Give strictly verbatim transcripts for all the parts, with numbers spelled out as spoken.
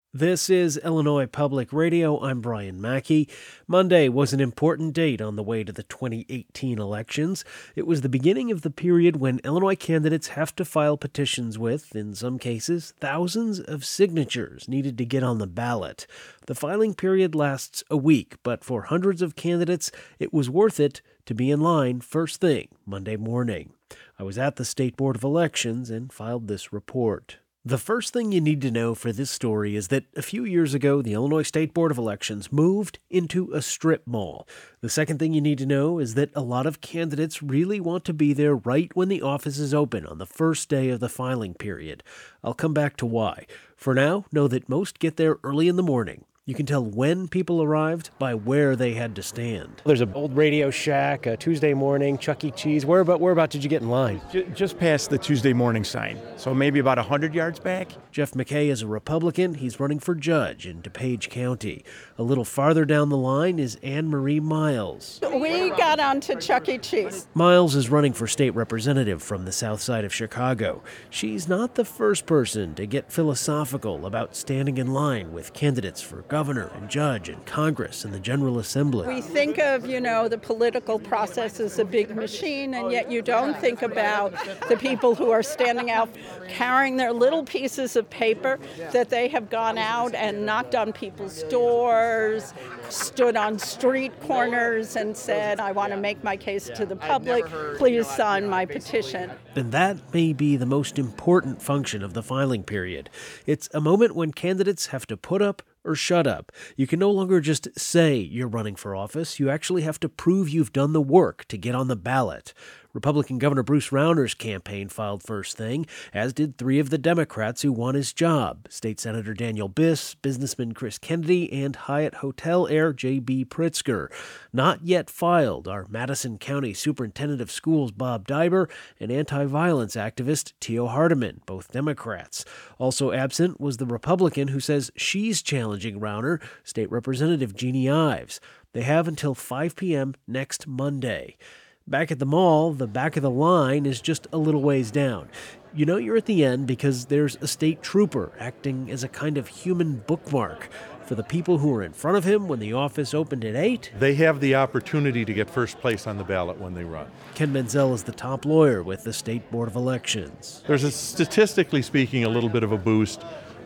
This is Illinois Public Radio. I'm Brian Mackey. Monday was an important date on the way to the twenty eighteen elections. It was the beginning of the period when Illinois candidates have to file petitions with, in some cases, thousands of signatures needed to get on the ballot. The filing period lasts a week, but for hundreds of candidates, it was worth it to be in line first thing Monday morning. I was at the State Board of Elections and filed this report. The first thing you need to know for this story is that a few years ago, the Illinois State Board of Elections moved into a strip mall. The second thing you need to know is that a lot of candidates really want to be there right when the office is open on the first day of the filing period. I'll come back to why. For now, know that most get there early in the morning. You can tell when people arrived by where they had to stand. There's an old Radio Shack, a Tuesday morning, Chuck E. Cheese. Where about, where about did you get in line? Just past the Tuesday morning sign, so maybe about one hundred yards back. Jeff McKay is a Republican. He's running for judge in DuPage County. A little farther down the line is Anne Marie Miles. We got onto Chuck E. Cheese. Miles is running for state representative from the south side of Chicago. She's not the first person to get philosophical about standing in line with candidates for governor. governor and judge and Congress and the General Assembly. We think of, you know, the political process as a big machine, and yet you don't think about the people who are standing out carrying their little pieces of paper that they have gone out and knocked on people's doors, stood on street corners and said, I want to make my case to the public, please sign my petition. And that may be the most important function of the filing period. It's a moment when candidates have to put up or shut up. You can no longer just say you're running for office. You actually have to prove you've done the work to get on the ballot. Republican Governor Bruce Rauner's campaign filed first thing, as did three of the Democrats who won his job: State Senator Daniel Biss, businessman Chris Kennedy, and Hyatt Hotel heir J B. Pritzker. Not yet filed are Madison County Superintendent of Schools Bob Dibur and anti-violence activist Tio Hardiman, both Democrats. Also absent was the Republican who says she's challenging Rauner, State Representative Jeannie Ives. They have until five p.m. next Monday. Back at the mall, the back of the line is just a little ways down. You know you're at the end because there's a state trooper acting as a kind of human bookmark for the people who were in front of him when the office opened at eight. They have the opportunity to get first place on the ballot when they run. Ken Menzel is the top lawyer with the State Board of Elections. There's a, statistically speaking, a little bit of a boost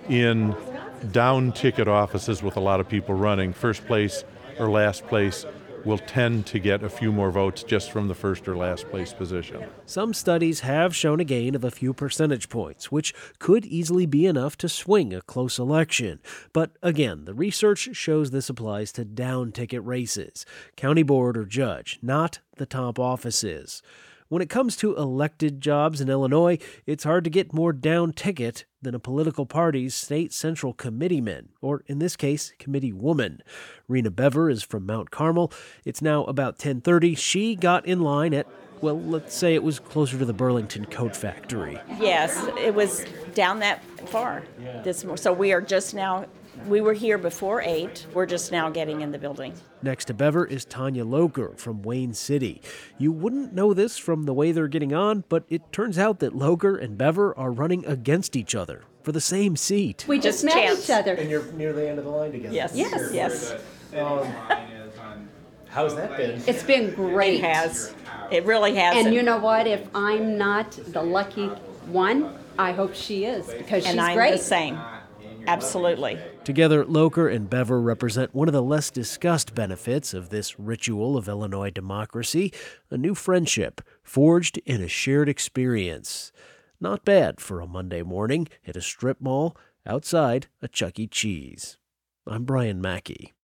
in down ticket offices with a lot of people running. First place or last place will tend to get a few more votes just from the first or last place position. Some studies have shown a gain of a few percentage points, which could easily be enough to swing a close election. But again, the research shows this applies to down-ticket races, county board or judge, not the top offices. When it comes to elected jobs in Illinois, it's hard to get more down ticket than a political party's state central committeeman, or in this case, committee woman. Rena Bever is from Mount Carmel. It's now about ten thirty. She got in line at, well, let's say it was closer to the Burlington Coat Factory. Yes, it was down that far. Yeah. This, so we are just now, we were here before eight. We're just now getting in the building. Next to Bever is Tanya Loker from Wayne City. You wouldn't know this from the way they're getting on, but it turns out that Loker and Bever are running against each other for the same seat. We just, just met chance. each other. And you're near the end of the line together. Yes, yes, yes. Um, how's that been? It's been great. It has. It really has. And you know what? If I'm not the lucky one, I hope she is, because she's and I'm great. the same. Absolutely. Together, Loker and Bever represent one of the less discussed benefits of this ritual of Illinois democracy, a new friendship forged in a shared experience. Not bad for a Monday morning at a strip mall outside a Chuck E. Cheese. I'm Brian Mackey.